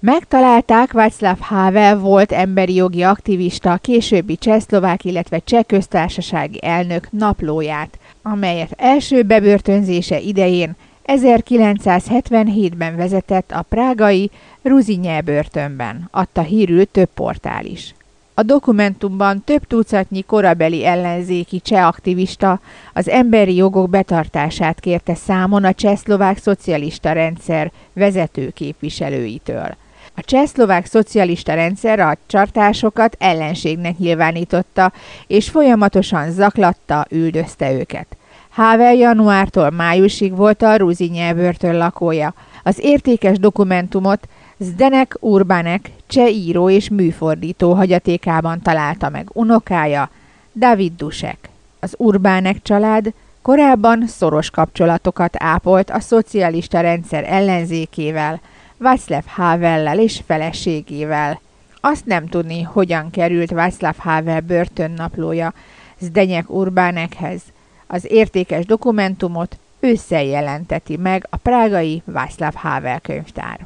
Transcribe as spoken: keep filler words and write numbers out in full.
Megtalálták Václav Havel volt emberi jogi aktivista, későbbi csehszlovák, illetve cseh köztársasági elnök naplóját, amelyet első bebörtönzése idején ezerkilencszázhetvenhétben vezetett a prágai Ruzyně börtönben, adta hírül több portál is. A dokumentumban több tucatnyi korabeli ellenzéki cseh aktivista az emberi jogok betartását kérte számon a csehszlovák szocialista rendszer vezető képviselőitől. A csehszlovák szocialista rendszer a csartásokat ellenségnek nyilvánította, és folyamatosan zaklatta, üldözte őket. Havel januártól májusig volt a Ruzyně börtön lakója. Az értékes dokumentumot Zdeněk Urbánek cseh író és műfordító hagyatékában találta meg unokája, David Dusek. Az Urbánek család korábban szoros kapcsolatokat ápolt a szocialista rendszer ellenzékével, Václav Havellel és feleségével. Azt nem tudni, hogyan került Václav Havel börtönnaplója Zdeněk Urbánekhez. Az értékes dokumentumot ősszel jelenteti meg a prágai Václav Havel könyvtár.